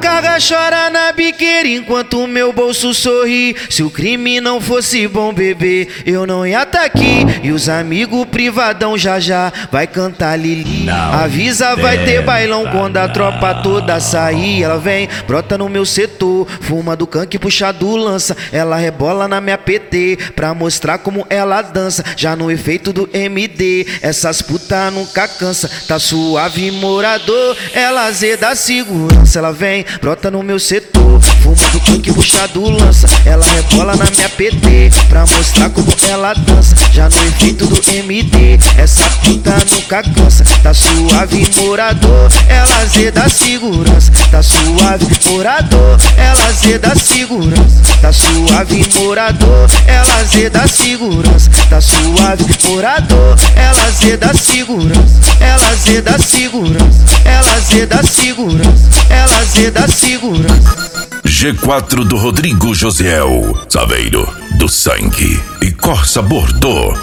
carga chora na biqueira enquanto meu bolso sorri. Se o crime não fosse bom, bebê, eu não ia tá aqui. E os amigos privadão já já vai cantar Lili. Avisa, vai ter bailão quando a tropa toda sair. Ela vem, brota no meu setor, fuma do canque, puxa do lança. Ela rebola na minha PT pra mostrar como ela dança. Já no efeito do MD, essas puta nunca cansa. Tá suave, morador, ela azeda segurança. Ela vem, brota no meu setor, fuma do canque, puxa do lança. Ela rebola na minha PT pra mostrar como ela dança. Já no efeito do MD, essa puta nunca cansa. Tá suave, morador, ela azeda segurança. Tá suave, morador, ela azeda segurança. Tá suave, morador, ela azeda segurança. Tá suave, morador, ela azeda segurança. Ela azeda segurança. Ela azeda segurança. Ela azeda segurança. G4 do Rodrigo Josiel, Saveiro do Sangue e Corsa Bordeaux.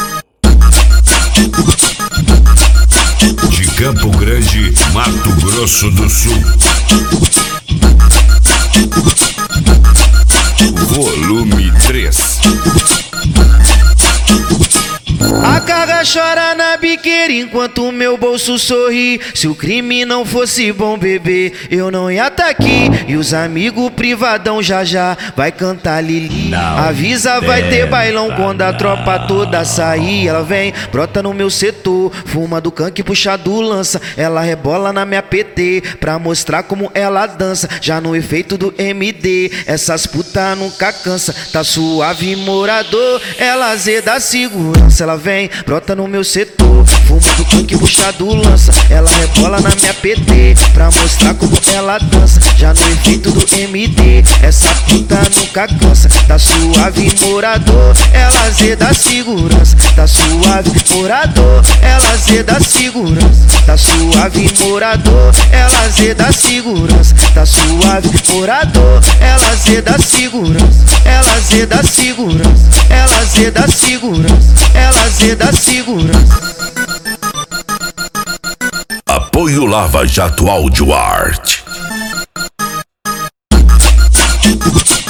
De Campo Grande, Mato Grosso do Sul. Volume 3. A carga chora na biqueira enquanto meu bolso sorri. Se o crime não fosse bom, bebê, eu não ia tá aqui. E os amigos privadão já já vai cantar Lili. Avisa, vai ter bailão quando a tropa toda sair. Ela vem, brota no meu setor, fuma do canque, puxa do lança. Ela rebola na minha PT pra mostrar como ela dança. Já no efeito do MD, essas puta nunca cansa. Tá suave, morador, ela azeda segurança. Ela vem, brota no meu setor, fuma do canque, puxa do lança. Ela rebola na minha PT pra mostrar como ela dança. Já no efeito do MD, essa puta nunca cansa. Tá suave, morador, ela azeda segurança. Tá suave, morador, ela azeda segurança. Tá suave, morador, ela azeda segurança. Tá suave, morador, ela azeda segurança. Ela azeda segurança. Ela azeda segurança. Ela azeda segurança. Apoio Lava Jato Audio Art.